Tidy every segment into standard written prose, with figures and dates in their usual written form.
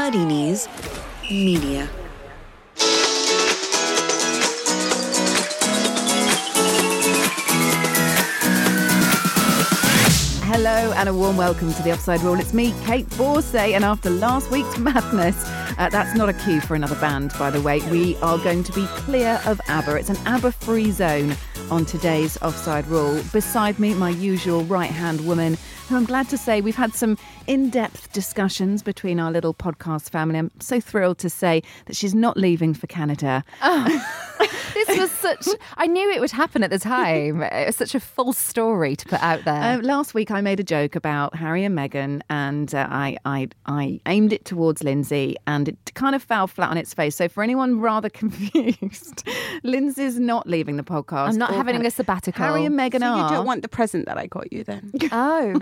Muddy Knees Media. Hello and a warm welcome to The Offside Rule. It's me, Kate Borsay, and after last week's madness, that's not a cue for another band, by the way. We are going to be clear of ABBA. It's an ABBA-free zone on today's Offside Rule. Beside me, my usual right-hand woman, who I'm glad to say we've had some in-depth discussions between our little podcast family. I'm so thrilled to say that she's not leaving for Canada. This was such... I knew it would happen at the time. It was such a false story to put out there. Last week I made a joke about Harry and Meghan, and I aimed it towards Lindsay, and it kind of fell flat on its face. So for anyone rather confused, Lindsay's not leaving the podcast. I'm not having a sabbatical. Harry and Meghan are. You don't want the present that I got you then? Oh.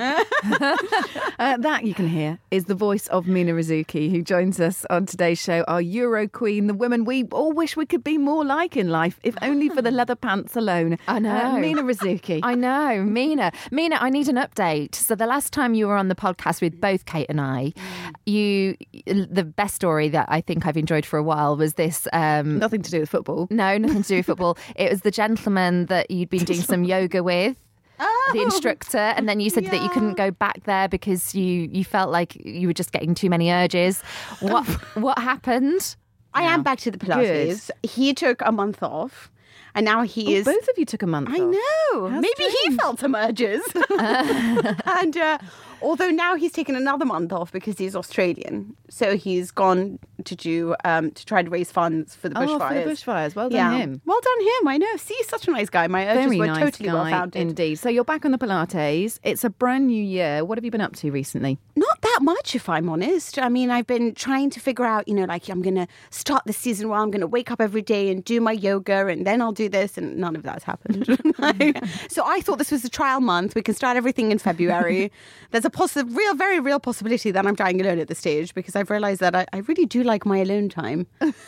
That you can hear is the voice of Mina Rzouki, who joins us on today's show, our Euro Queen, the woman we all wish we could be more like in life, if only for the leather pants alone. I know. Mina Rzouki. I know. Mina, I need an update. So the last time you were on the podcast with both Kate and I, the best story that I think I've enjoyed for a while was this... Nothing to do with football. No, nothing to do with football. It was the gentleman that you'd been doing some yoga with. The instructor, and then you said that you couldn't go back there because you felt like you were just getting too many urges. What happened? I am back to the Pilates. Good. He took a month off, and now he is... Both of you took a month off. I know. How Maybe strange. he felt some urges. And although now he's taken another month off because he's Australian, so he's gone to do to try to raise funds for the bushfires. For the bushfires. Well done him. Well done him. I know. See, such a nice guy. My urges Very were nice totally guy, well founded. indeed. So you're back on the Pilates. It's a brand new year. What have you been up to recently? Not that much, if I'm honest. I mean, I've been trying to figure out, like I'm going to start the season where I'm going to wake up every day and do my yoga, and then I'll do this, and none of that's happened. So I thought this was a trial month. We can start everything in February. There's a very real possibility that I'm dying alone at this stage, because I've realised that I really do like my alone time.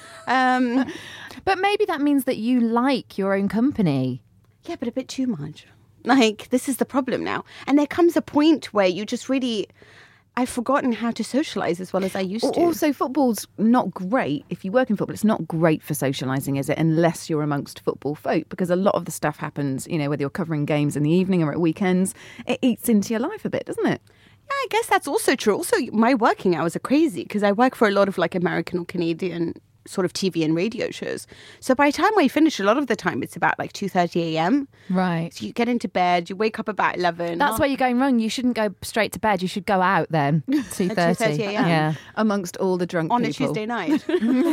But maybe that means that you like your own company. Yeah, but a bit too much. This is the problem now. And there comes a point where you just really... I've forgotten how to socialise as well as I used to. Also, football's not great. If you work in football, it's not great for socialising, is it? Unless you're amongst football folk, because a lot of the stuff happens, whether you're covering games in the evening or at weekends, it eats into your life a bit, doesn't it? Yeah, I guess that's also true. Also, my working hours are crazy because I work for a lot of American or Canadian sort of TV and radio shows. So by the time I finish, a lot of the time it's about 2:30 a.m. Right. So you get into bed, you wake up about 11. That's where you're going wrong. You shouldn't go straight to bed. You should go out then. 2:30. 2:30 a.m. Yeah. Amongst all the drunk on people. a Tuesday night.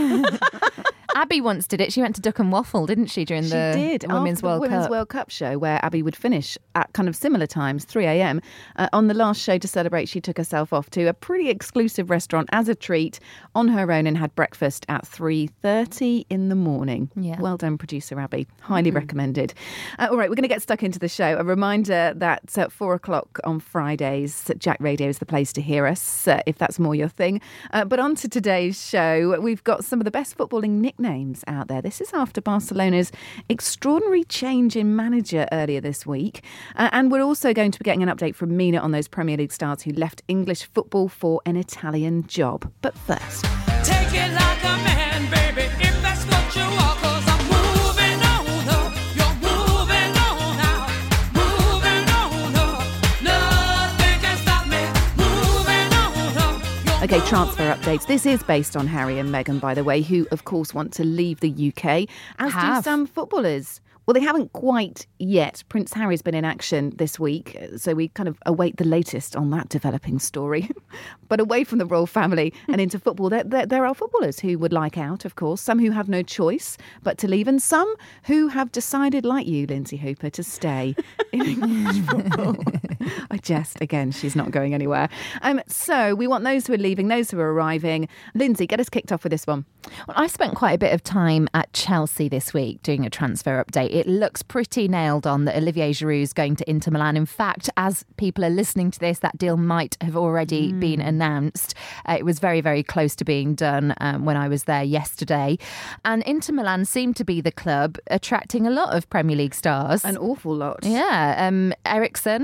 Abby once did it. She went to Duck and Waffle, didn't she, during the Women's World Women's Cup? World Cup show, where Abby would finish at kind of similar times, 3 a.m. On the last show to celebrate, she took herself off to a pretty exclusive restaurant as a treat on her own and had breakfast at 3:30 in the morning. Yeah. Well done, producer Abby. Highly recommended. All right, we're going to get stuck into the show. A reminder that at 4 o'clock on Fridays, Jack Radio is the place to hear us, if that's more your thing. But on to today's show, we've got some of the best footballing nicknames out there. This is after Barcelona's extraordinary change in manager earlier this week. And we're also going to be getting an update from Mina on those Premier League stars who left English football for an Italian job. But first... Take it like a man, baby, if that's what you are, 'cause I'm moving on up, you're moving on out, moving on up, nothing can stop me, moving on up. OK, transfer updates. This is based on Harry and Meghan, by the way, who, of course, want to leave the UK, as do some footballers. Well, they haven't quite yet. Prince Harry's been in action this week, so we kind of await the latest on that developing story. But away from the royal family and into football, there are footballers who would like out, of course, some who have no choice but to leave, and some who have decided, like you, Lindsay Hooper, to stay in English football. I jest. Again, she's not going anywhere. So we want those who are leaving, those who are arriving. Lindsay, get us kicked off with this one. Well, I've spent quite a bit of time at Chelsea this week doing a transfer update. It looks pretty nailed on that Olivier Giroud is going to Inter Milan. In fact, as people are listening to this, that deal might have already been announced. It was very, very close to being done when I was there yesterday. And Inter Milan seemed to be the club attracting a lot of Premier League stars. An awful lot. Yeah. Christian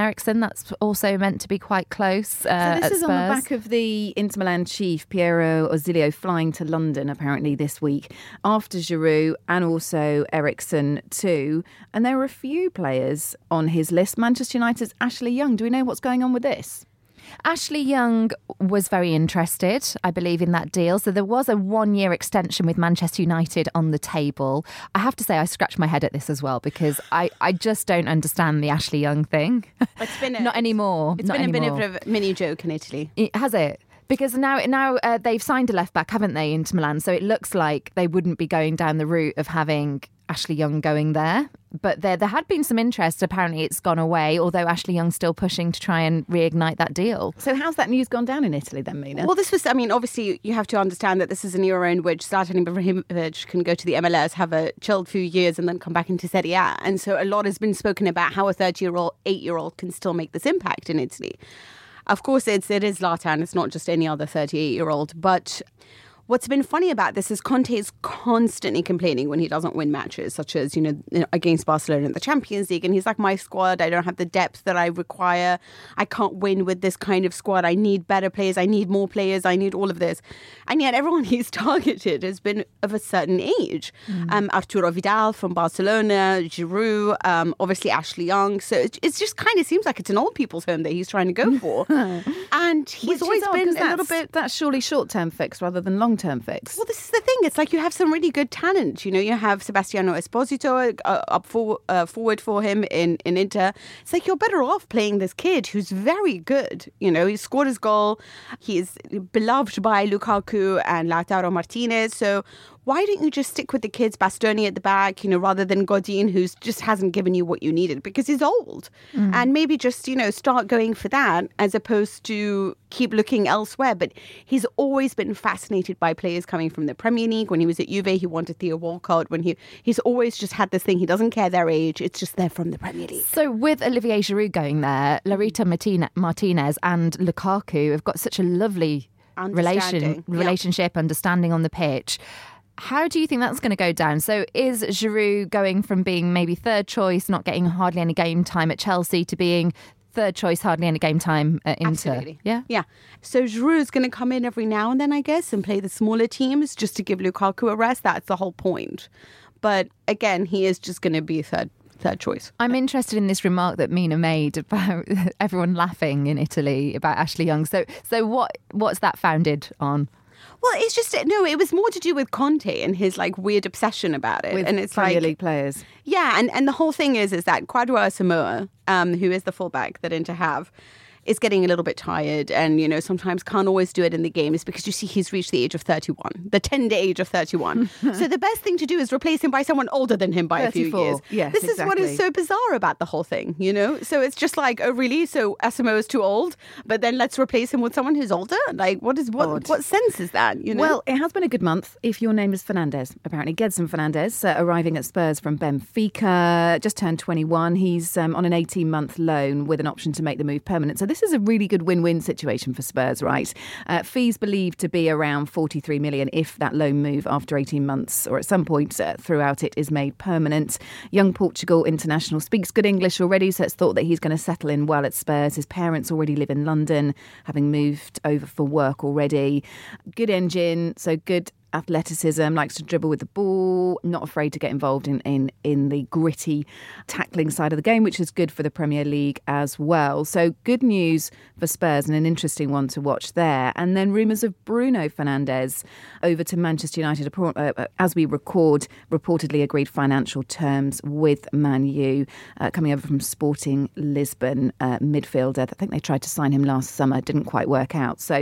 Eriksen. That's also meant to be quite close. So this is on the back of the Inter Milan chief, Piero Ozzilio, flying to London apparently this week after Giroud and also Eriksen too. And there are a few players on his list. Manchester United's Ashley Young. Do we know what's going on with this? Ashley Young was very interested, I believe, in that deal. So there was a 1-year extension with Manchester United on the table. I have to say I scratched my head at this as well because I just don't understand the Ashley Young thing. It's been not anymore. It's been a bit of a mini joke in Italy. Has it? Because now they've signed a left back, haven't they, into Milan? So it looks like they wouldn't be going down the route of having Ashley Young going there. But there had been some interest. Apparently it's gone away, although Ashley Young's still pushing to try and reignite that deal. So how's that news gone down in Italy then, Mina? Well, this was, obviously you have to understand that this is an era in which Zlatan Ibrahimovic can go to the MLS, have a chilled few years and then come back into Serie A. And so a lot has been spoken about how a 8-year-old can still make this impact in Italy. Of course, it is Zlatan. It's not just any other 38-year-old. But what's been funny about this is Conte is constantly complaining when he doesn't win matches, such as, against Barcelona in the Champions League. And he's like, my squad, I don't have the depth that I require. I can't win with this kind of squad. I need better players. I need more players. I need all of this. And yet everyone he's targeted has been of a certain age. Arturo Vidal from Barcelona, Giroud, obviously Ashley Young. So it just kind of seems like it's an old people's home that he's trying to go for. And he's always been a little bit... That's surely short-term fix rather than long-term fix. Well, this is the thing. It's like you have some really good talent. You have Sebastiano Esposito up forward for him in Inter. It's like you're better off playing this kid who's very good. He scored his goal. He is beloved by Lukaku and Lautaro Martinez. So why don't you just stick with the kids, Bastoni at the back, rather than Godin, who's just hasn't given you what you needed because he's old. And maybe just, start going for that as opposed to keep looking elsewhere. But he's always been fascinated by players coming from the Premier League. When he was at Juve, he wanted Theo Walcott. He's always just had this thing. He doesn't care their age. It's just they're from the Premier League. So with Olivier Giroud going there, Lautaro Martinez and Lukaku have got such a lovely relationship, understanding on the pitch. How do you think that's going to go down? So is Giroud going from being maybe third choice, not getting hardly any game time at Chelsea, to being third choice, hardly any game time at Inter? Absolutely. Yeah. So Giroud is going to come in every now and then, I guess, and play the smaller teams just to give Lukaku a rest. That's the whole point. But again, he is just going to be third choice. I'm interested in this remark that Mina made about everyone laughing in Italy about Ashley Young. So what's that founded on? Well, it's just, it was more to do with Conte and his weird obsession about it. With and it's Premier League players. Yeah, and the whole thing is that Kwadwo Asamoah, who is the fullback that Inter have, is getting a little bit tired and, sometimes can't always do it in the games because you see he's reached the age of 31, the tender age of 31. So the best thing to do is replace him by someone older than him by 34. A few years. Yes, this is what is so bizarre about the whole thing, So it's just like, oh, really? So Asamoah is too old, but then let's replace him with someone who's older? What sense is that, Well, it has been a good month if your name is Fernandes. Apparently, Gedson Fernandes, arriving at Spurs from Benfica, just turned 21. He's on an 18-month loan with an option to make the move permanent. So this is a really good win-win situation for Spurs, right? Fees believed to be around 43 million if that loan move after 18 months or at some point throughout it is made permanent. Young Portugal international speaks good English already, so it's thought that he's going to settle in well at Spurs. His parents already live in London, having moved over for work already. Good engine, so good athleticism, likes to dribble with the ball, not afraid to get involved in the gritty tackling side of the game, which is good for the Premier League as well. So good news for Spurs and an interesting one to watch there. And then rumours of Bruno Fernandes over to Manchester United, as we record, reportedly agreed financial terms with Man U, coming over from Sporting Lisbon, midfielder. I think they tried to sign him last summer, didn't quite work out. So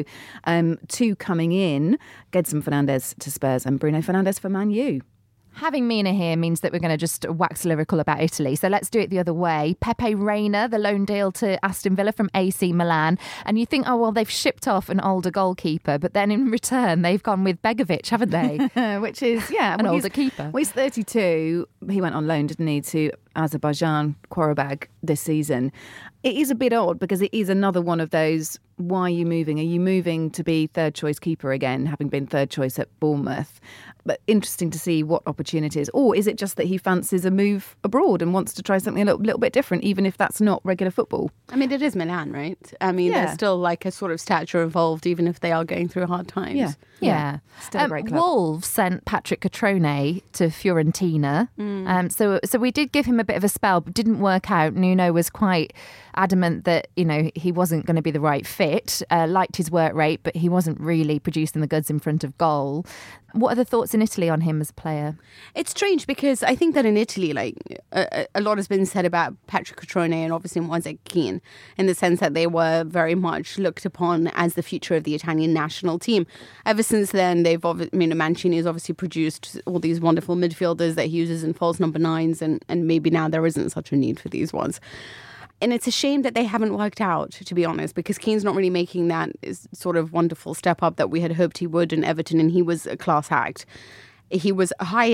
two coming in, Gedson Fernandes to Spurs and Bruno Fernandes for Man U. Having Mina here means that we're going to just wax lyrical about Italy. So let's do it the other way. Pepe Reina, the loan deal to Aston Villa from AC Milan. And you think, oh, well, they've shipped off an older goalkeeper. But then in return, they've gone with Begovic, haven't they? Which is, an older keeper. Well, he's 32. He went on loan, didn't he, to Azerbaijan, Qarabag, this season. It is a bit odd because it is another one of those, why are you moving? Are you moving to be third choice keeper again, having been third choice at Bournemouth? But interesting to see what opportunities. Or is it just that he fancies a move abroad and wants to try something a little bit different, even if that's not regular football? I mean, it is Milan, right? I mean, there's still like a sort of stature involved, even if they are going through hard times. Yeah. Still a great club. Wolves sent Patrick Catrone to Fiorentina. So we did give him a bit of a spell, but didn't work out. Nuno was quite adamant that, he wasn't going to be the right fit, liked his work rate, but he wasn't really producing the goods in front of goal. What are the thoughts in Italy on him as a player? It's strange because I think that in Italy, a lot has been said about Patrick Catrone and obviously Moise Kean, in the sense that they were very much looked upon as the future of the Italian national team. Ever since then, Mancini has obviously produced all these wonderful midfielders that he uses in false number 9s, and maybe now there isn't such a need for these ones. And it's a shame that they haven't worked out, to be honest, because Keane's not really making that sort of wonderful step up that we had hoped he would in Everton, and he was a class act. He was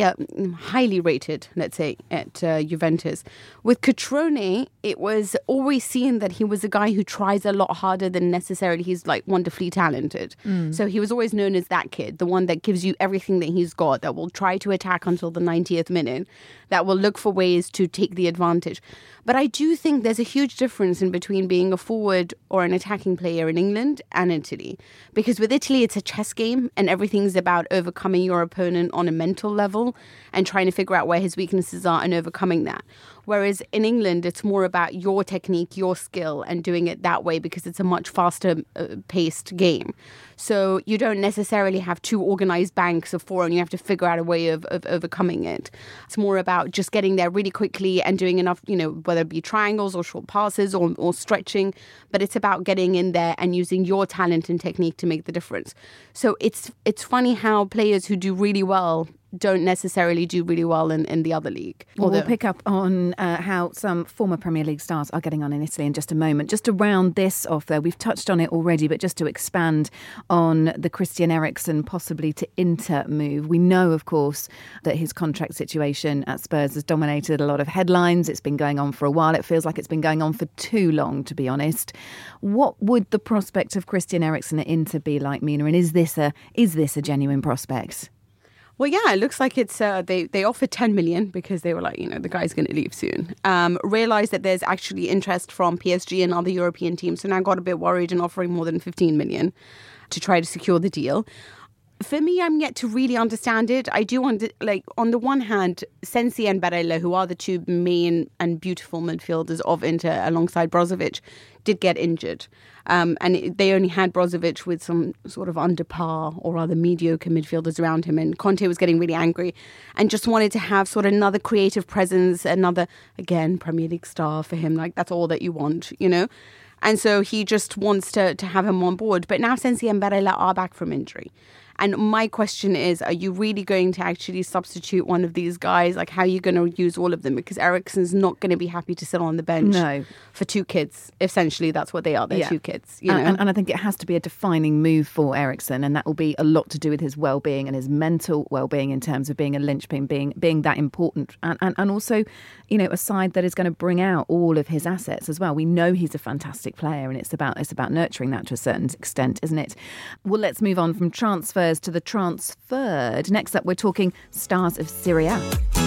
highly rated, let's say, at Juventus. With Catrone, it was always seen that he was a guy who tries a lot harder than necessarily he's like wonderfully talented. So he was always known as that kid, the one that gives you everything that he's got, that will try to attack until the 90th minute, that will look for ways to take the advantage. But I do think there's a huge difference in between being a forward or an attacking player in England and Italy. Because with Italy, it's a chess game and everything's about overcoming your opponent on a mental level and trying to figure out where his weaknesses are and overcoming that. Whereas in England, it's more about your technique, your skill, and doing it that way because it's a much faster paced game. So you don't necessarily have two organized banks of four and you have to figure out a way of overcoming it. It's more about just getting there really quickly and doing enough, whether it be triangles or short passes or stretching. But it's about getting in there and using your talent and technique to make the difference. So it's funny how players who do really well don't necessarily do really well in the other league. Well, we'll pick up on how some former Premier League stars are getting on in Italy in just a moment. Just to round this off, though, we've touched on it already, but just to expand on the Christian Eriksen possibly to Inter move. We know, of course, that his contract situation at Spurs has dominated a lot of headlines. It's been going on for a while. It feels like it's been going on for too long, to be honest. What would the prospect of Christian Eriksen at Inter be like, Mina? And is this a genuine prospect? Well, yeah, it looks like it's they offered 10 million because they were like, the guy's going to leave soon. Realised that there's actually interest from PSG and other European teams, so now got a bit worried and offering more than 15 million to try to secure the deal. For me, I'm yet to really understand it. I do on the one hand, Sensi and Barella, who are the two main and beautiful midfielders of Inter alongside Brozovic, did get injured. And they only had Brozovic with some sort of under par or rather mediocre midfielders around him. And Conte was getting really angry and just wanted to have sort of another creative presence, another, again, Premier League star for him. Like, that's all that you want, And so he just wants to have him on board. But now Sensi and Barella are back from injury. And my question is, are you really going to actually substitute one of these guys? Like, how are you going to use all of them? Because Eriksen's not going to be happy to sit on the bench for two kids. Essentially, that's what they are. They're two kids. And I think it has to be a defining move for Eriksen. And that will be a lot to do with his well-being and his mental well-being in terms of being a linchpin, being that important. And also, a side that is going to bring out all of his assets as well. We know he's a fantastic player and it's about nurturing that to a certain extent, isn't it? Well, let's move on from transfers to the transferred. Next up, we're talking stars of Serie A.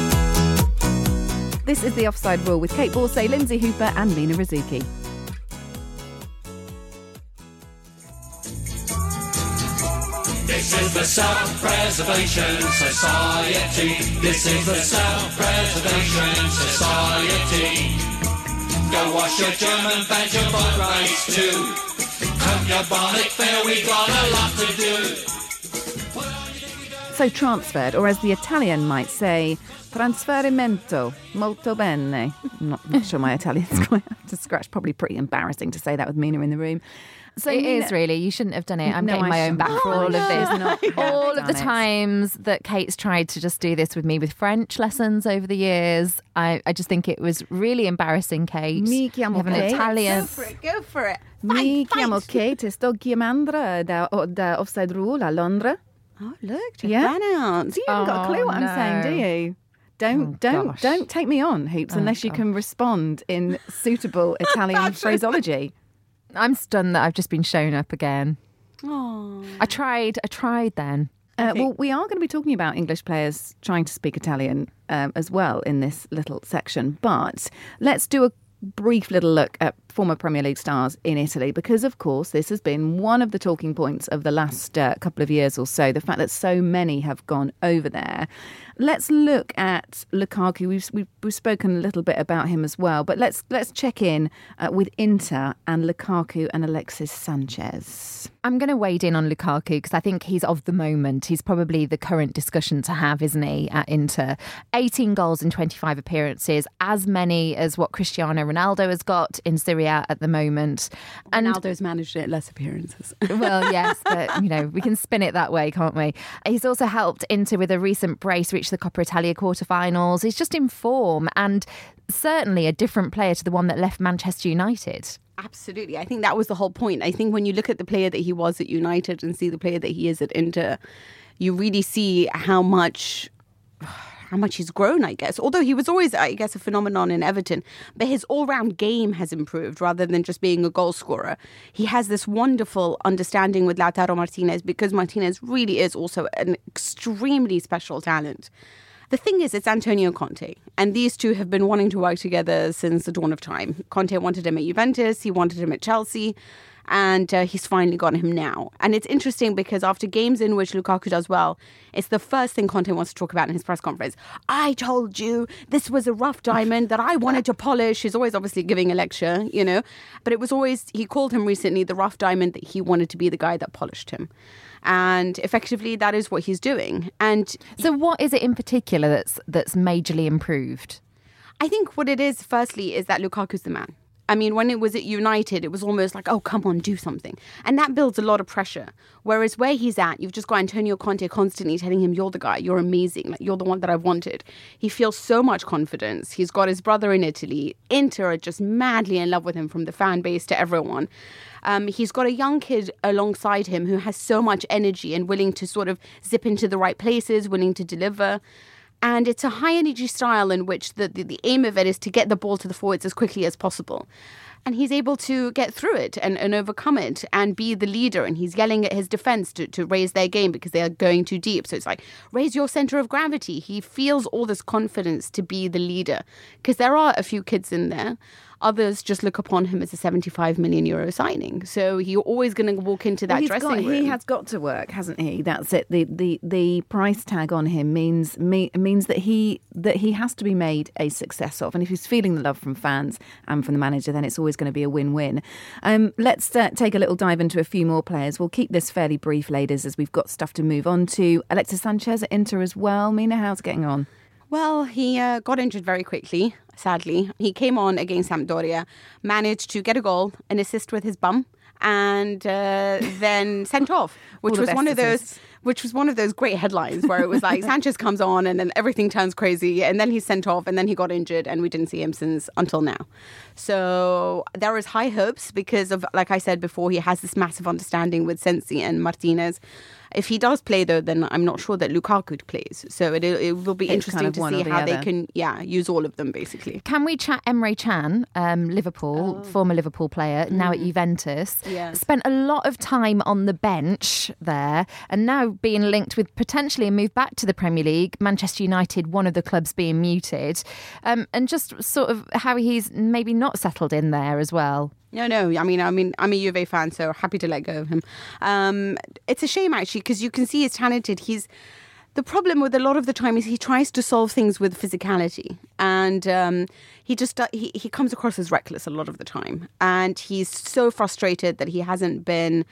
This is The Offside Rule with Kate Borsay, Lindsay Hooper and Mina Rizzuki. This is the Self-Preservation Society. This is the Self-Preservation Society. Go wash your German veg, your boat rice too. Coat your bonnet fair, we got a lot to do. So transferred, or as the Italian might say, trasferimento, molto bene. I'm not sure my Italian's quite up to scratch. Probably pretty embarrassing to say that with Mina in the room. So it is really. You shouldn't have done it. I'm getting my own back for all of this. All of the times that Kate's tried to just do this with me with French lessons over the years, I just think it was really embarrassing, Kate. Mi chiamo Kate. Italian. Go for it. Mi chiamo Kate, sto chiamando da Offside Rule a Londra. Oh, look, check that out. So you haven't got a clue what I'm saying, do you? Don't take me on, Hoops, unless you can respond in suitable Italian phraseology. I'm stunned that I've just been shown up again. Oh. I tried then. Well, we are going to be talking about English players trying to speak Italian as well in this little section. But let's do a brief little look at former Premier League stars in Italy, because, of course, this has been one of the talking points of the last couple of years or so, the fact that so many have gone over there. Let's look at Lukaku. We've spoken a little bit about him as well, but let's check in with Inter and Lukaku and Alexis Sanchez. I'm going to wade in on Lukaku because I think he's of the moment. He's probably the current discussion to have, isn't he, at Inter? 18 goals in 25 appearances, as many as what Cristiano Ronaldo has got in Serie A at the moment. And Ronaldo's managed it, less appearances. Well, yes, but, we can spin it that way, can't we? He's also helped Inter with a recent brace, reach the Coppa Italia quarterfinals. He's just in form and certainly a different player to the one that left Manchester United. Absolutely. I think that was the whole point. I think when you look at the player that he was at United and see the player that he is at Inter, you really see how much he's grown, I guess. Although he was always, I guess, a phenomenon in Everton, but his all-round game has improved rather than just being a goal scorer. He has this wonderful understanding with Lautaro Martinez because Martinez really is also an extremely special talent. The thing is, it's Antonio Conte, and these two have been wanting to work together since the dawn of time. Conte wanted him at Juventus, he wanted him at Chelsea, and he's finally got him now. And it's interesting because after games in which Lukaku does well, it's the first thing Conte wants to talk about in his press conference. I told you this was a rough diamond that I wanted to polish. He's always obviously giving a lecture, but it was always, he called him recently the rough diamond that he wanted to be the guy that polished him. And effectively, that is what he's doing. And so what is it in particular that's majorly improved? I think what it is, firstly, is that Lukaku's the man. I mean, when it was at United, it was almost like, oh, come on, do something. And that builds a lot of pressure. Whereas where he's at, you've just got Antonio Conte constantly telling him, you're the guy, you're amazing, like you're the one that I've wanted. He feels so much confidence. He's got his brother in Italy. Inter are just madly in love with him, from the fan base to everyone. He's got a young kid alongside him who has so much energy and willing to sort of zip into the right places, willing to deliver. And it's a high-energy style in which the aim of it is to get the ball to the forwards as quickly as possible. And he's able to get through it and overcome it and be the leader. And he's yelling at his defence to raise their game because they are going too deep. So it's like, raise your centre of gravity. He feels all this confidence to be the leader. Because there are a few kids in there. Others just look upon him as a 75 million euro signing. So you're always going to walk into that dressing room. He has got to work, hasn't he? That's it. The price tag on him means that he has to be made a success of. And if he's feeling the love from fans and from the manager, then it's always going to be a win-win. Let's take a little dive into a few more players. We'll keep this fairly brief, ladies, as we've got stuff to move on to. Alexis Sanchez at Inter as well. Mina, how's it getting on? Well, he got injured very quickly, sadly. He came on against Sampdoria, managed to get a goal, an assist with his bum, and then sent off, which was one of those great headlines where it was like Sanchez comes on and then everything turns crazy, and then he's sent off, and then he got injured, and we didn't see him since until now. So there is high hopes because of, like I said before, he has this massive understanding with Sensi and Martinez. If he does play, though, then I'm not sure that Lukaku plays. So it will be interesting to see how they can use all of them, basically. Can we chat Emre Can, former Liverpool player, now at Juventus? Yes. Spent a lot of time on the bench there and now being linked with potentially a move back to the Premier League, Manchester United, one of the clubs being muted. And just sort of how he's maybe not settled in there as well. No. I mean, I'm a Juve fan, so happy to let go of him. It's a shame, actually, because you can see he's talented. The problem with a lot of the time is he tries to solve things with physicality, and he comes across as reckless a lot of the time, and he's so frustrated that he hasn't been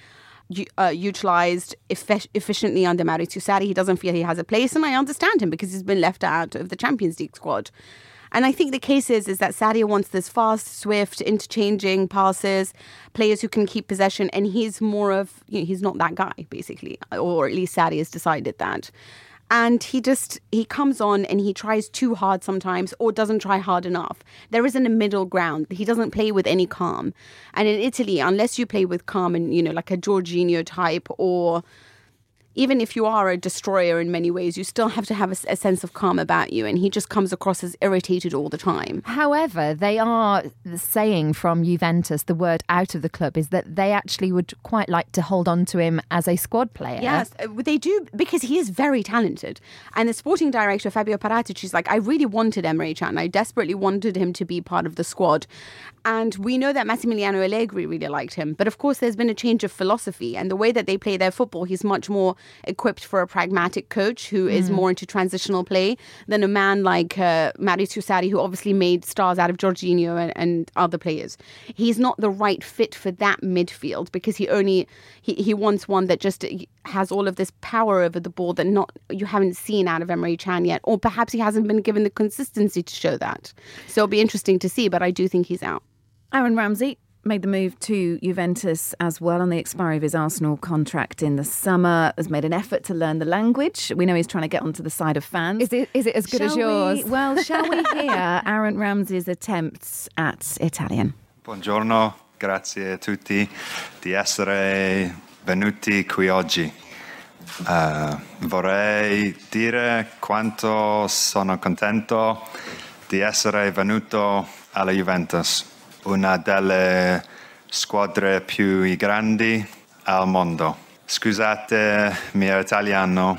utilised efficiently under Maurizio Sarri. He doesn't feel he has a place, and I understand him because he's been left out of the Champions League squad. And I think the case is that Sarri wants this fast, swift, interchanging passes, players who can keep possession, and he's more of, he's not that guy, basically, or at least Sarri has decided that. And he comes on and he tries too hard sometimes or doesn't try hard enough. There isn't a middle ground. He doesn't play with any calm. And in Italy, unless you play with calm and, like a Jorginho type or even if you are a destroyer in many ways, you still have to have a sense of calm about you. And he just comes across as irritated all the time. However, they are saying from Juventus, the word out of the club is that they actually would quite like to hold on to him as a squad player. Yes, they do, because he is very talented. And the sporting director, Fabio Paratici, is like, I really wanted Emre Can. I desperately wanted him to be part of the squad. And we know that Massimiliano Allegri really liked him. But of course, there's been a change of philosophy. And the way that they play their football, he's much more equipped for a pragmatic coach who is more into transitional play than a man like Maurizio Sarri, who obviously made stars out of Jorginho and other players. He's not the right fit for that midfield, because he wants one that just has all of this power over the ball that you haven't seen out of Emre Can yet. Or perhaps he hasn't been given the consistency to show that. So it'll be interesting to see, but I do think he's out. Aaron Ramsey made the move to Juventus as well on the expiry of his Arsenal contract in the summer, has made an effort to learn the language. We know he's trying to get onto the side of fans. Is it as good as yours? Shall we hear Aaron Ramsey's attempts at Italian? Buongiorno, grazie a tutti di essere venuti qui oggi. Vorrei dire quanto sono contento di essere venuto alla Juventus, una delle squadre più grandi al mondo. Scusate, mio italiano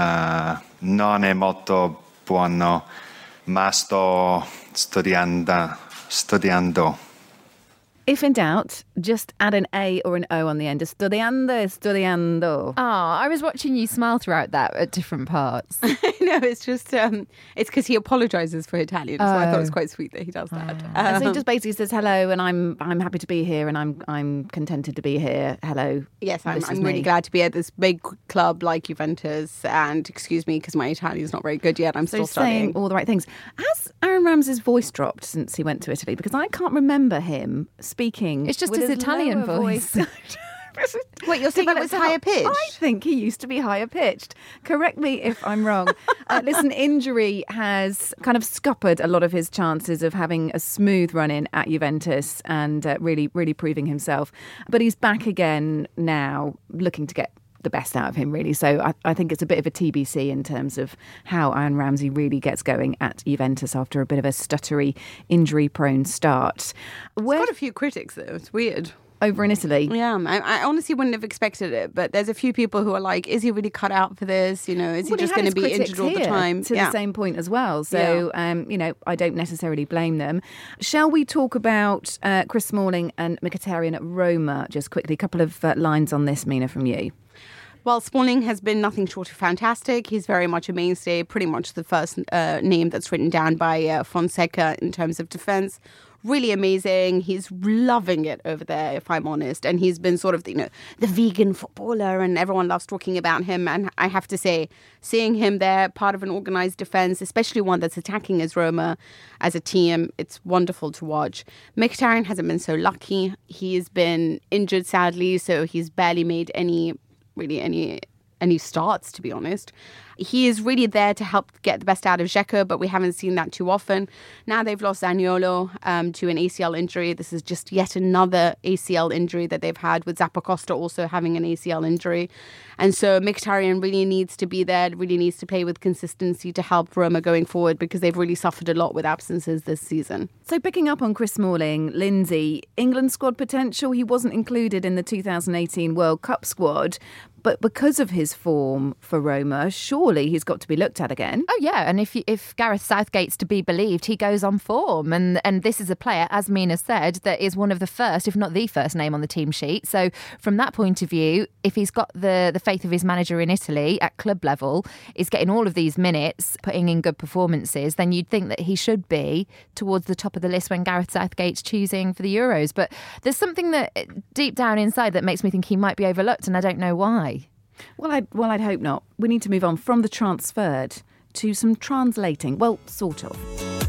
non è molto buono, ma sto studiando. If in doubt, just add an A or an O on the end. Studiando. I was watching you smile throughout that at different parts. No, it's just, it's because he apologises for Italian. So I thought it was quite sweet that he does that. So he just basically says hello, and I'm happy to be here, and I'm contented to be here. Hello. Yes, I'm really glad to be at this big club like Juventus. And excuse me, because my Italian's not very good yet. I'm still studying. Saying all the right things. Has Aaron Ramsey's voice dropped since he went to Italy? Because I can't remember him speaking. It's just with his Italian voice. Wait, you're saying it was higher pitched? I think he used to be higher pitched. Correct me if I'm wrong. Listen, injury has kind of scuppered a lot of his chances of having a smooth run in at Juventus and really proving himself. But he's back again now, looking to get the best out of him, really. So I think it's a bit of a TBC in terms of how Aaron Ramsey really gets going at Juventus after a bit of a stuttery, injury-prone start. He's got a few critics, though. It's weird. Over in Italy. Yeah, I honestly wouldn't have expected it, but there's a few people who are like, is he really cut out for this? You know, is he just going to be injured all the time? To the same point as well. So, you know, I don't necessarily blame them. Shall we talk about Chris Smalling and Mkhitaryan at Roma just quickly? A couple of lines on this, Mina, from you. Well, Smalling has been nothing short of fantastic. He's very much a mainstay, pretty much the first name that's written down by Fonseca in terms of defence. Really amazing. He's loving it over there, if I'm honest. And he's been sort of, you know, the vegan footballer, and everyone loves talking about him. And I have to say, seeing him there, part of an organised defence, especially one that's attacking as Roma as a team, it's wonderful to watch. Mkhitaryan hasn't been so lucky. He's been injured, sadly, so he's barely made any starts, to be honest. He is really there to help get the best out of Dzeko, but we haven't seen that too often. Now they've lost Zaniolo to an ACL injury. This is just yet another ACL injury that they've had, with Zappacosta also having an ACL injury. And so Mkhitaryan really needs to be there, really needs to play with consistency to help Roma going forward, because they've really suffered a lot with absences this season. So picking up on Chris Smalling, Lindsay, England squad potential. He wasn't included in the 2018 World Cup squad, but because of his form for Roma, surely he's got to be looked at again. Oh, yeah. And if Gareth Southgate's to be believed, he goes on form. And this is a player, as Mina said, that is one of the first, if not the first name on the team sheet. So from that point of view, if he's got the faith of his manager in Italy at club level, is getting all of these minutes, putting in good performances, then you'd think that he should be towards the top of the list when Gareth Southgate's choosing for the Euros. But there's something that deep down inside that makes me think he might be overlooked, and I don't know why. Well, I'd hope not. We need to move on from the transferred to some translating. Well, sort of.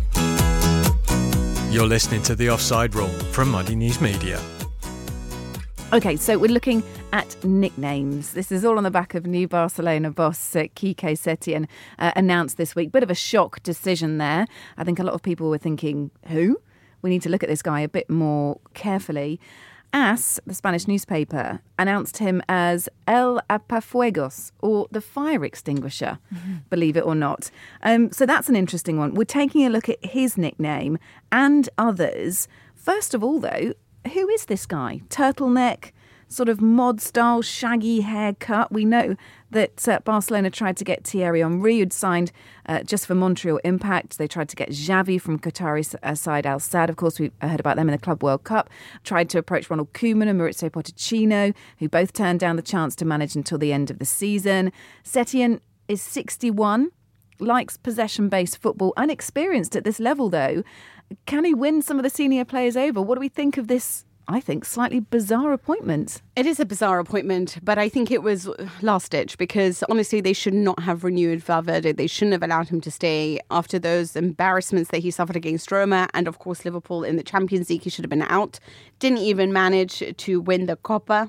You're listening to The Offside Rule from Muddy News Media. OK, so we're looking at nicknames. This is all on the back of new Barcelona boss Quique Setien announced this week. Bit of a shock decision there. I think a lot of people were thinking, who? We need to look at this guy a bit more carefully. AS, the Spanish newspaper, announced him as El Apafuegos, or the fire extinguisher, believe it or not. So that's an interesting one. We're taking a look at his nickname and others. First of all, though, who is this guy? Turtleneck, sort of mod-style, shaggy haircut. We know that Barcelona tried to get Thierry Henry, who'd signed just for Montreal Impact. They tried to get Xavi from Qatari side Al Sadd. Of course, we heard about them in the Club World Cup. Tried to approach Ronald Koeman and Maurizio Pochettino, who both turned down the chance to manage until the end of the season. Setien is 61, likes possession-based football, unexperienced at this level, though. Can he win some of the senior players over? What do we think of this, I think, slightly bizarre appointment? It is a bizarre appointment, but I think it was last ditch because honestly, they should not have renewed Valverde. They shouldn't have allowed him to stay after those embarrassments that he suffered against Roma and, of course, Liverpool in the Champions League. He should have been out. Didn't even manage to win the Copa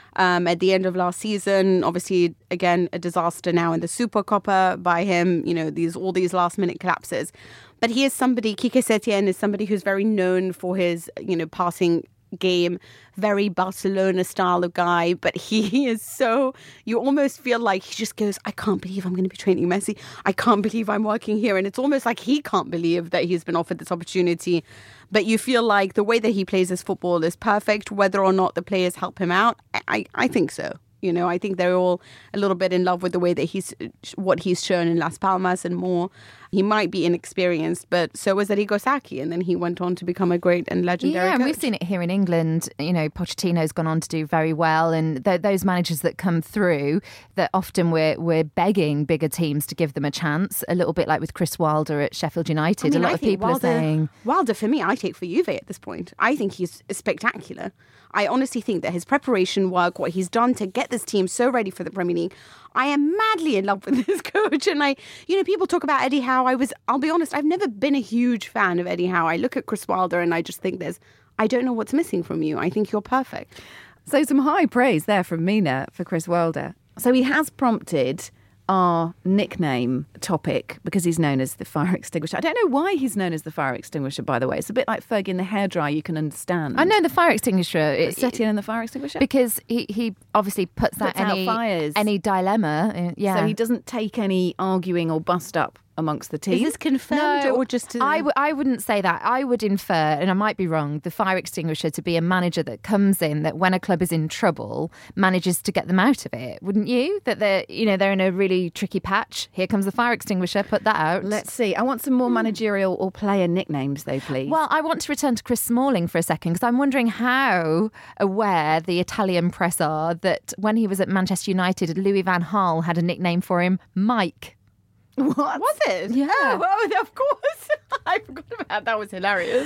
at the end of last season. Obviously, again, a disaster now in the Super Copa by him. You know, all these last minute collapses. But he is somebody. Quique Setien is somebody who's very known for his, passing game, very Barcelona style of guy, but he is so, you almost feel like he just goes, I can't believe I'm going to be training Messi. I can't believe I'm working here. And it's almost like he can't believe that he's been offered this opportunity. But you feel like the way that he plays his football is perfect, whether or not the players help him out. I think so. I think they're all a little bit in love with the way that what he's shown in Las Palmas and more. He might be inexperienced, but so was Arrigo Sacchi, and then he went on to become a great and legendary coach. We've seen it here in England. Pochettino's gone on to do very well, and those managers that come through, that often we're begging bigger teams to give them a chance. A little bit like with Chris Wilder at Sheffield United. A lot of people are saying Wilder, for me, I take for Juve at this point. I think he's spectacular. I honestly think that his preparation work, what he's done to get this team so ready for the Premier League, I am madly in love with this coach. And people talk about Eddie Howe. I'll be honest, I've never been a huge fan of Eddie Howe. I look at Chris Wilder and I just think I don't know what's missing from you. I think you're perfect. So some high praise there from Mina for Chris Wilder. So he has prompted our nickname topic because he's known as the fire extinguisher. I don't know why he's known as the fire extinguisher, by the way. It's a bit like Fergie and the hairdryer, you can understand. I know the fire extinguisher. Setien and the fire extinguisher? Because he obviously puts out any dilemma. Yeah. So he doesn't take any arguing or bust up amongst the team. Is this confirmed or just... I wouldn't say that. I would infer, and I might be wrong, the fire extinguisher to be a manager that comes in, that when a club is in trouble, manages to get them out of it. Wouldn't you? That they're in a really tricky patch. Here comes the fire extinguisher, put that out. Let's see. I want some more managerial or player nicknames, though, please. Well, I want to return to Chris Smalling for a second, because I'm wondering how aware the Italian press are that when he was at Manchester United, Louis van Gaal had a nickname for him, Mike. What? Was it? Yeah. Oh, of course. I forgot about that. That was hilarious.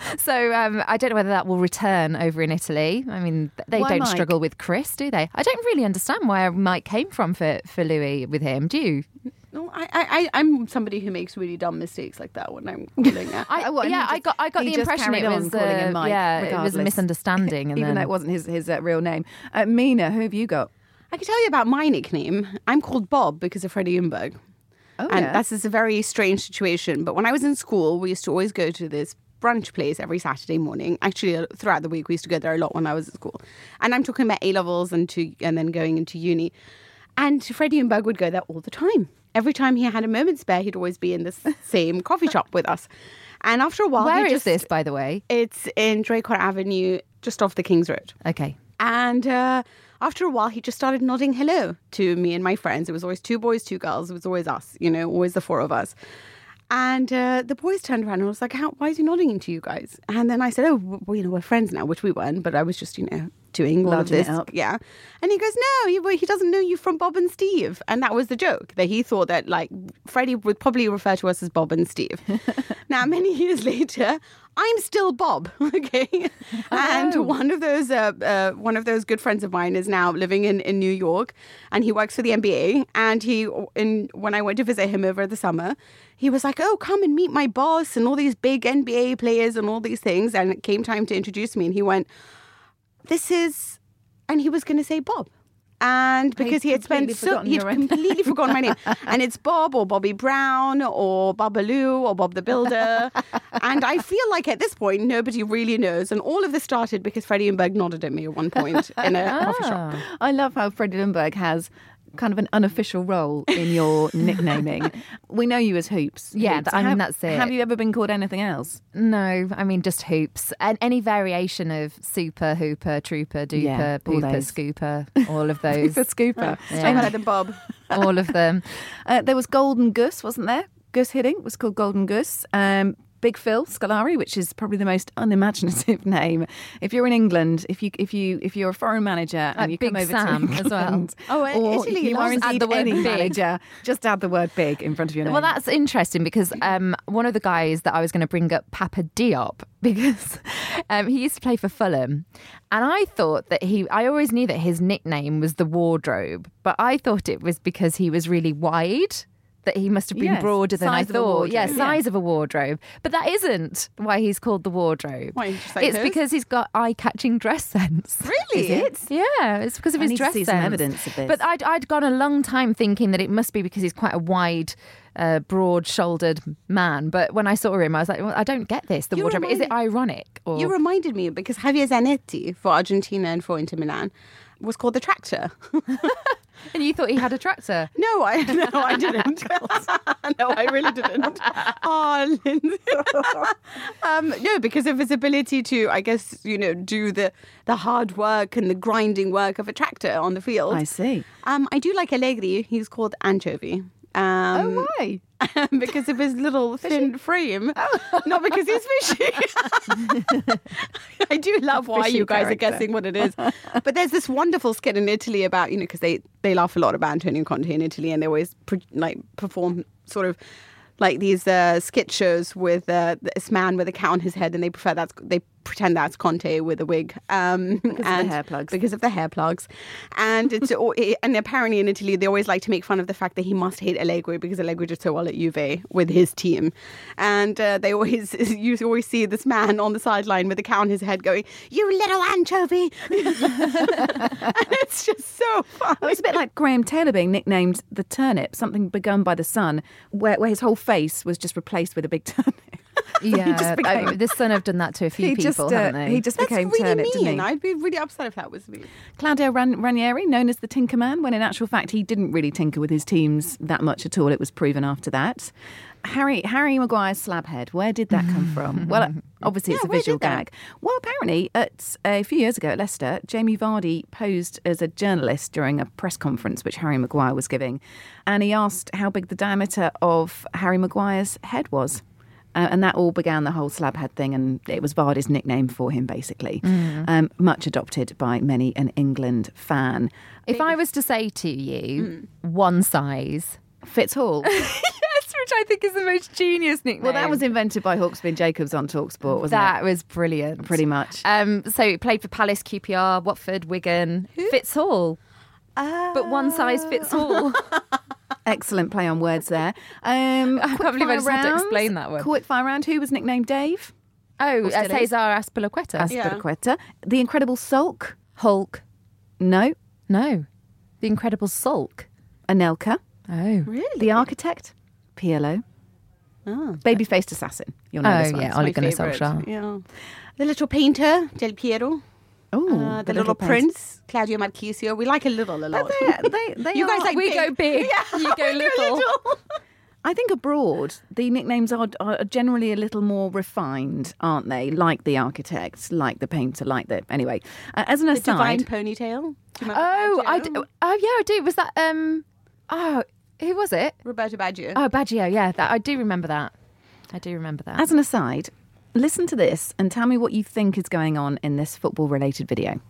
So I don't know whether that will return over in Italy. I mean, they Why don't Mike? struggle with Chris, do they? I don't really understand where Mike came from for Louis with him. Do you? No, I'm somebody who makes really dumb mistakes like that when I'm calling it. I got the impression it was calling him Mike, it was a misunderstanding, and even though it wasn't his real name. Mina, who have you got? I can tell you about my nickname. I'm called Bob because of Freddie Ljungberg. Oh, And yeah. that's a very strange situation. But when I was in school, we used to always go to this brunch place every Saturday morning. Actually, throughout the week, we used to go there a lot when I was at school. And I'm talking about A-levels and then going into uni. And Freddie Ljungberg would go there all the time. Every time he had a moment spare, he'd always be in this same coffee shop with us. And after a while... Where is this, by the way? It's in Draycott Avenue, just off the King's Road. Okay. And after a while, he just started nodding hello to me and my friends. It was always 2 boys, 2 girls. It was always us, always the 4 of us. And the boys turned around and I was like, why is he nodding to you guys? And then I said, we're friends now, which we weren't. But I was just, doing all of Loading it this. up. Yeah. And he goes, no, he doesn't know you from Bob and Steve. And that was the joke, that he thought that, Freddie would probably refer to us as Bob and Steve. Now, many years later, I'm still Bob, okay? And one of those good friends of mine is now living in New York, and he works for the NBA. And when I went to visit him over the summer, he was like, oh, come and meet my boss and all these big NBA players and all these things. And it came time to introduce me, and he went, and he was going to say Bob. And because he had completely completely forgotten my name. And it's Bob or Bobby Brown or Babaloo or Bob the Builder. And I feel like at this point, nobody really knows. And all of this started because Freddie Ljungberg nodded at me at one point in a coffee shop. I love how Freddie Ljungberg has kind of an unofficial role in your nicknaming. We know you as Hoops. Yeah, Hoops. I mean, that's it. Have you ever been called anything else? No, I mean, just Hoops. And any variation of Super, Hooper, Trooper, Duper, Yeah, all Pooper, those. Scooper, all of those. For Scooper. I'm better than Bob. All of them. There was Golden Gus, wasn't there? Gus Hiddink was called Golden Gus. Big Phil Scolari, which is probably the most unimaginative name. If you're in England, if you're a foreign manager and you Big come over Sam to as well. England, Oh, or Italy you are loves indeed the word any big. manager, just add the word big in front of your name. Well, that's interesting because one of the guys that I was going to bring up, Papa Diop, because he used to play for Fulham. And I thought that I always knew that his nickname was the Wardrobe, but I thought it was because he was really wide. That he must have been Yes, broader than I size of a thought. wardrobe. Yeah, size of a wardrobe. But that isn't why he's called the Wardrobe. Why, just like it's hers? because he's got eye-catching dress sense. Really? Is it? Yeah, it's because of I his need to dress see sense. some evidence of this. But I'd gone a long time thinking that it must be because he's quite a wide, broad-shouldered man. But when I saw him, I was like, well, I don't get this. The You Wardrobe. Is it reminded- ironic? Or... You reminded me because Javier Zanetti for Argentina and for Inter Milan was called the Tractor. And you thought he had a tractor? No, I didn't. No, I really didn't. Oh, Lindsay. No, because of his ability to, I guess, do the hard work and the grinding work of a tractor on the field. I see. I do like Allegri. He's called Anchovy. Why? Because of his little thin frame. Not because he's fishy. I do love why Fishy you guys character. are guessing what it is. But there's this wonderful skit in Italy about, because they laugh a lot about Antonio Conte in Italy, and they always perform sort of like these skit shows with this man with a cat on his head, and they pretend that's Conte with a wig. Because of the hair plugs. Because of the hair plugs. And and apparently in Italy, they always like to make fun of the fact that he must hate Allegri because Allegri did so well at Juve with his team. And you always see this man on the sideline with a cat on his head going, "You little anchovy." And it's just so funny. Oh, it's a bit like Graham Taylor being nicknamed the Turnip, something begun by the Sun, where his whole face was just replaced with a big turnip. Yeah, became- the Sun have done that to a few people, haven't they? He just That's became really Turnip, didn't mean. he? I'd be really upset if that was me. Claudio Ranieri, known as the Tinker Man, when in actual fact he didn't really tinker with his teams that much at all. It was proven after that. Harry Maguire's slab head, where did that come from? Well, obviously it's a where visual did that? gag. Well, apparently a few years ago at Leicester, Jamie Vardy posed as a journalist during a press conference which Harry Maguire was giving, and he asked how big the diameter of Harry Maguire's head was. And that all began the whole slab head thing, and it was Vardy's nickname for him, basically. Much adopted by many an England fan. If I was to say to you, one size Fitz Hall. Yes, which I think is the most genius nickname. Well, that was invented by Hawksby and Jacobs on TalkSport, wasn't that it? was brilliant. Pretty much. So he played for Palace, QPR, Watford, Wigan, Fitz Hall. But one size fits all. Excellent play on words there. I can't believe I just had to explain that one. Quick fire round. Who was nicknamed Dave? Oh, still is. Cesar Azpilicueta. Azpilicueta. The Incredible Sulk? Hulk. No. No. The Incredible Sulk. Anelka. Oh. Really? The Architect? Pirlo. Baby-faced assassin. You'll know this one. yeah, It's Ole my Gunnar favourite. Solskjaer. Yeah. The little painter, Del Piero. Oh, The little prince, Claudio Marchisio. We like a lot. They You guys are- like We big. go big, you go little. I think abroad, the nicknames are generally a little more refined, aren't they? Like the Architect, like the painter, like the... Anyway, as an The aside... divine ponytail. Do you remember Oh, Baggio? yeah, I do. Was that who was it? Roberto Baggio. Oh, Baggio. Yeah, I do remember that. As an aside, listen to this and tell me what you think is going on in this football-related video.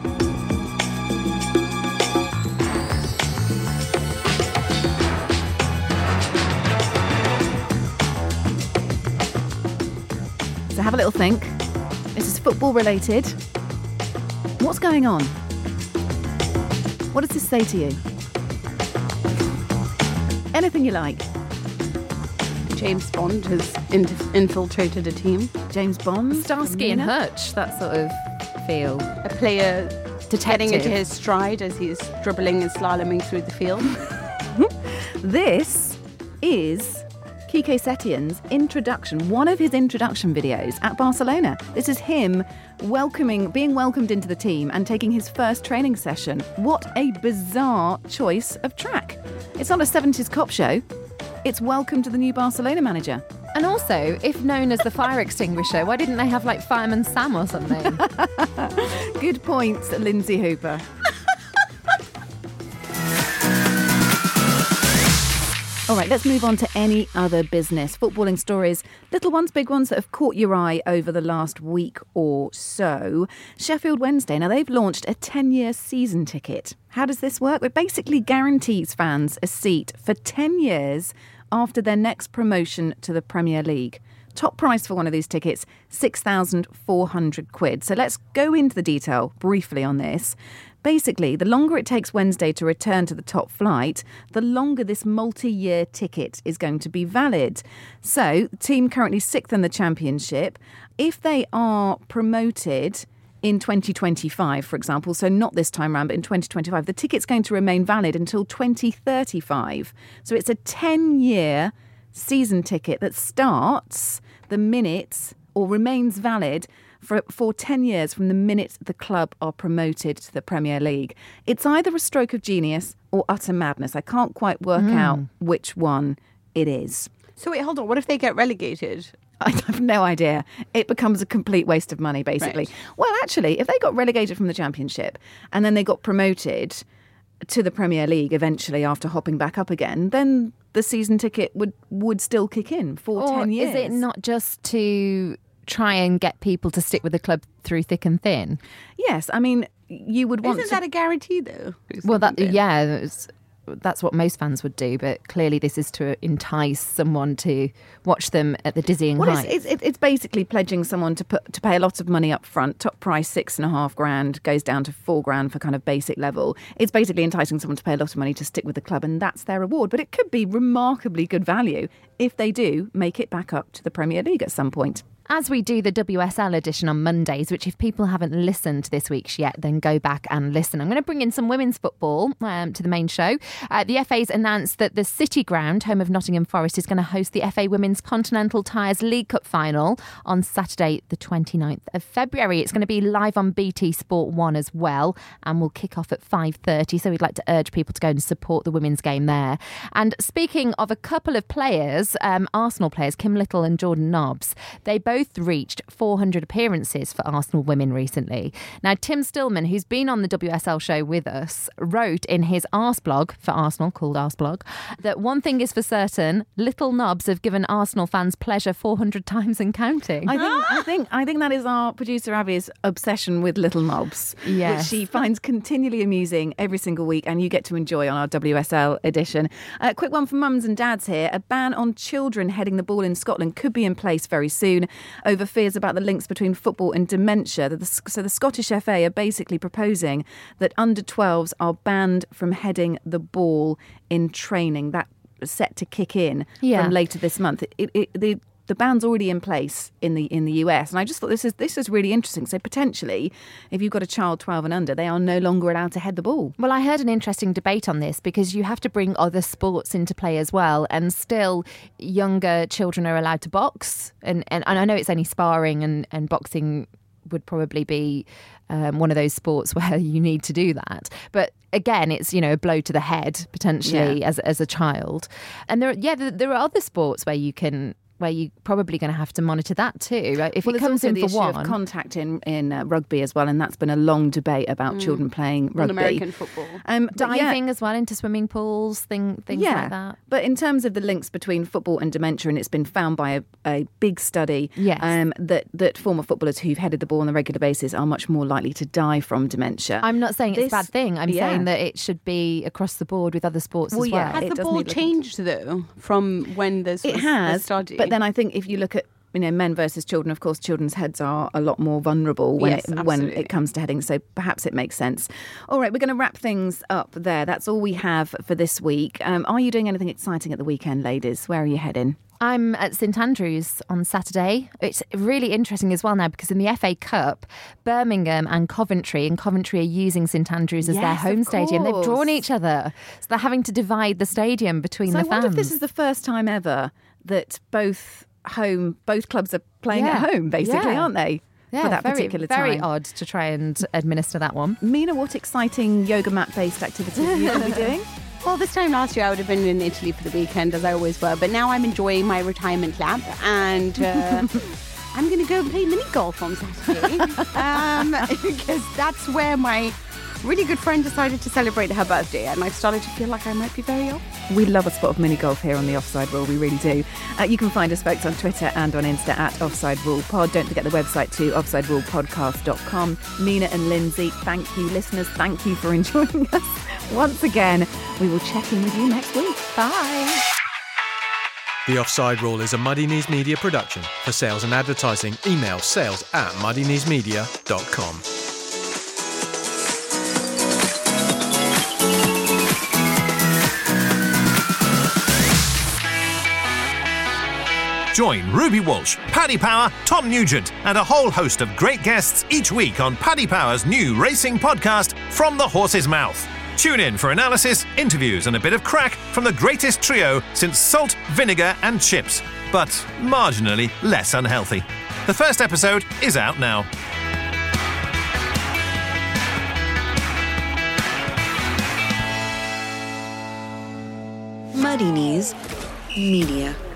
So have a little think. This is football-related. What's going on? What does this say to you? Anything you like. James Bond has infiltrated a team. James Bond, Starsky and Nina? Hutch, that sort of feel. A player getting into his stride as he's dribbling and slaloming through the field. This is Quique Setien's introduction, one of his introduction videos at Barcelona. This is him being welcomed into the team and taking his first training session. What a bizarre choice of track. It's not a 70s cop show. It's welcome to the new Barcelona manager. And also, if known as the fire extinguisher, why didn't they have like Fireman Sam or something? Good point, Lindsay Hooper. All right, let's move on to any other business. Footballing stories, little ones, big ones that have caught your eye over the last week or so. Sheffield Wednesday, now they've launched a 10-year season ticket. How does this work? It basically guarantees fans a seat for 10 years after their next promotion to the Premier League. Top price for one of these tickets, £6,400. So let's go into the detail briefly on this. Basically, the longer it takes Wednesday to return to the top flight, the longer this multi-year ticket is going to be valid. So, the team currently 6th in the Championship. If they are promoted in 2025, for example, so not this time round, but in 2025, the ticket's going to remain valid until 2035. So it's a 10-year season ticket that starts the minute or remains valid for 10 years from the minute the club are promoted to the Premier League. It's either a stroke of genius or utter madness. I can't quite work out which one it is. So wait, hold on. What if they get relegated? I have no idea. It becomes a complete waste of money, basically. Right. Well, actually, if they got relegated from the Championship and then they got promoted to the Premier League eventually after hopping back up again, then the season ticket would still kick in for 10 years. Is it not just to try and get people to stick with the club through thick and thin? Yes, I mean, you would want Isn't that a guarantee, though? Well, that's what most fans would do, but clearly this is to entice someone to watch them at the dizzying heights. It's basically pledging someone to pay a lot of money up front. Top price $6,500 goes down to $4,000 for kind of basic level. It's basically enticing someone to pay a lot of money to stick with the club, and that's their reward. But it could be remarkably good value if they do make it back up to the Premier League at some point. As we do the WSL edition on Mondays, which if people haven't listened to this week's yet, then go back and listen. I'm going to bring in some women's football to the main show. The FA's announced that the City Ground, home of Nottingham Forest, is going to host the FA Women's Continental Tires League Cup final on Saturday, the 29th of February. It's going to be live on BT Sport 1 as well, and will kick off at 5:30. So we'd like to urge people to go and support the women's game there. And speaking of a couple of players, Arsenal players, Kim Little and Jordan Nobbs, they both reached 400 appearances for Arsenal women recently. Now, Tim Stillman, who's been on the WSL show with us, wrote in his Arseblog for Arsenal, called Arseblog, that one thing is for certain, Little Nobbs have given Arsenal fans pleasure 400 times and counting. I think that is our producer Abby's obsession with Little Nobbs, yes, which she finds continually amusing every single week, and you get to enjoy on our WSL edition. A quick one for mums and dads here. A ban on children heading the ball in Scotland could be in place very soon, over fears about the links between football and dementia. So the Scottish FA are basically proposing that under 12s are banned from heading the ball in training. That set to kick in from later this month. The ban's already in place in the US, and I just thought this is really interesting. So potentially, if you've got a child 12 and under, they are no longer allowed to head the ball. Well, I heard an interesting debate on this because you have to bring other sports into play as well, and still younger children are allowed to box, and I know it's only sparring and boxing would probably be one of those sports where you need to do that, but again, it's, you know, a blow to the head potentially as a child. And there are other sports where you're probably going to have to monitor that too. Right? If it comes in for one, of contact in rugby as well, and that's been a long debate about children playing rugby, on American football, diving as well into swimming pools, things like that. But in terms of the links between football and dementia, and it's been found by a big study that former footballers who've headed the ball on a regular basis are much more likely to die from dementia. I'm not saying it's a bad thing. I'm saying that it should be across the board with other sports as well. Has the ball changed though from when this it has study? But then I think if you look at men versus children, of course, children's heads are a lot more vulnerable when it comes to heading. So perhaps it makes sense. All right, we're going to wrap things up there. That's all we have for this week. Are you doing anything exciting at the weekend, ladies? Where are you heading? I'm at St Andrews on Saturday. It's really interesting as well now because in the FA Cup, Birmingham and Coventry are using St Andrews as their home stadium. They've drawn each other. So they're having to divide the stadium between the fans. I wonder if this is the first time ever that both clubs are playing at home, basically, aren't they? Yeah, for that particular time. Very odd to try and administer that one. Mina, what exciting yoga mat-based activities are you going to be doing? Well, this time last year I would have been in Italy for the weekend, as I always were. But now I'm enjoying my retirement lap, and I'm going to go and play mini golf on Saturday because that's where my really good friend decided to celebrate her birthday, and I've started to feel like I might be very old. We love a spot of mini golf here on the Offside Rule, we really do. You can find us folks on Twitter and on Insta at Offside Rule Pod. Don't forget the website too, offsiderulepodcast.com. Mina and Lindsay, thank you. Listeners, thank you for enjoying us once again. We will check in with you next week. Bye. The Offside Rule is a Muddy Knees Media production. For sales and advertising, email sales@muddykneesmedia.com. Join Ruby Walsh, Paddy Power, Tom Nugent, and a whole host of great guests each week on Paddy Power's new racing podcast, From the Horse's Mouth. Tune in for analysis, interviews, and a bit of crack from the greatest trio since Salt, Vinegar, and Chips, but marginally less unhealthy. The first episode is out now. Muddy Knees Media.